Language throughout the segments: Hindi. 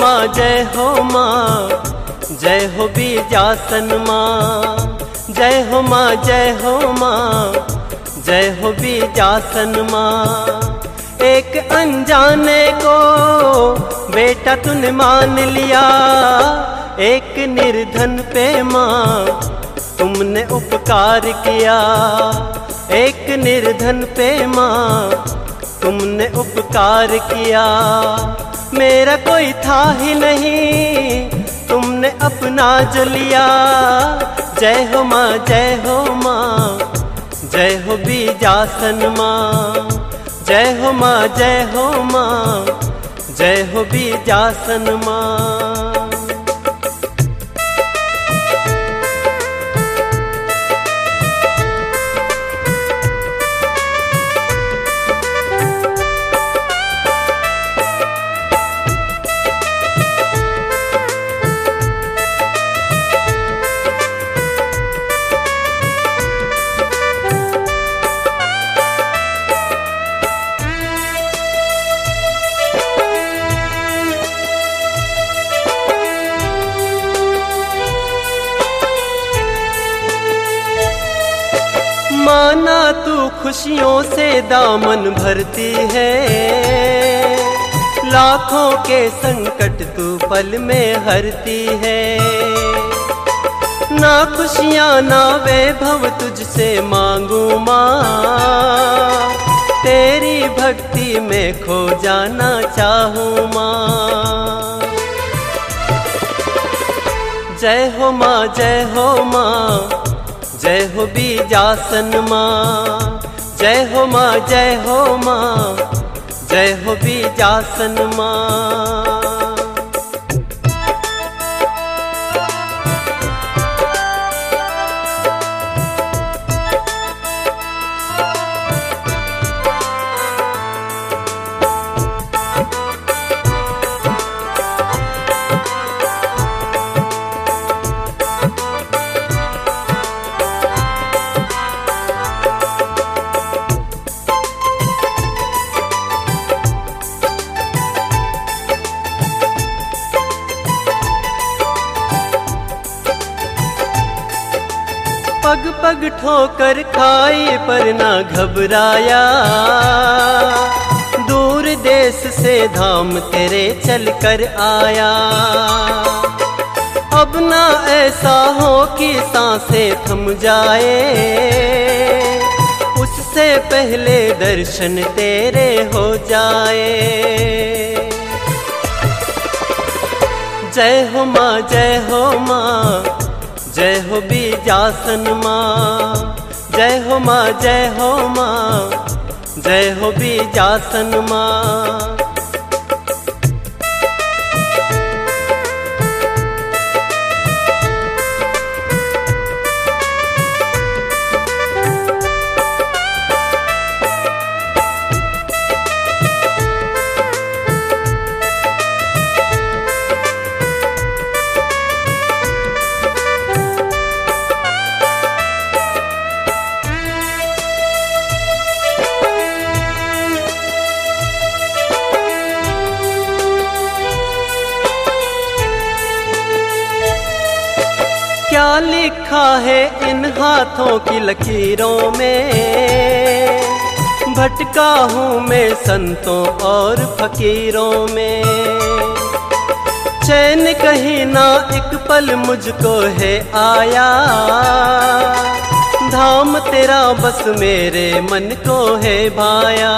माँ जय हो माँ, जय हो बीजासन माँ। जय हो माँ जय हो माँ, जय हो बीजासन माँ। एक अनजाने को बेटा तूने मान लिया, एक निर्धन पे माँ तुमने उपकार किया। एक निर्धन पे माँ तुमने उपकार किया। मेरा कोई था ही नहीं, तुमने अपना जो लिया। जय हो माँ जय हो माँ, जय हो बीजासन माँ। जय हो माँ जय हो माँ, जय हो बीजासन माँ। माना तू खुशियों से दामन भरती है, लाखों के संकट तू पल में हरती है। ना खुशियाँ ना वैभव तुझसे मांगू माँ, तेरी भक्ति में खो जाना चाहूँ माँ। जय हो माँ जय हो माँ, जय हो बीजासन माँ। जय हो माँ जय हो माँ, जय हो बीजासन माँ। पग पग ठोकर खाई पर ना घबराया, दूर देश से धाम तेरे चल कर आया। अब ना ऐसा हो कि सांसें थम जाए, उससे पहले दर्शन तेरे हो जाए। जय हो माँ जय हो माँ, जय हो बीजासन माँ। जय हो माँ जय हो माँ, जय हो बीजासन माँ। क्या लिखा है इन हाथों की लकीरों में, भटका हूँ मैं संतों और फकीरों में। चैन कहीं ना एक पल मुझको है आया, धाम तेरा बस मेरे मन को है भाया।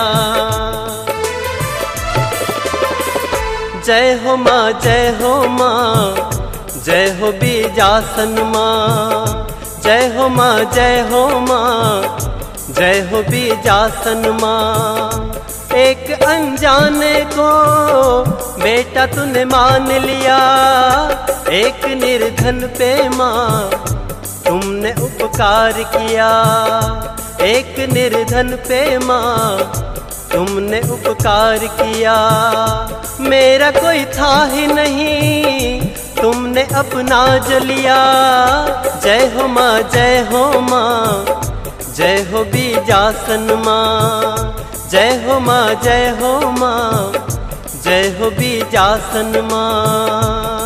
जय हो माँ जय हो माँ, जय हो बीजासन माँ। जय हो माँ जय हो माँ, जय हो बीजासन माँ। एक अनजाने को बेटा तूने मान लिया, एक निर्धन पे माँ तुमने उपकार किया। एक निर्धन पे माँ तुमने उपकार किया। मेरा कोई था ही नहीं, तुमने अपना जो लिया। जय हो माँ जय हो माँ, जय हो बीजासन माँ। जय हो माँ जय हो माँ, जय हो बीजासन माँ।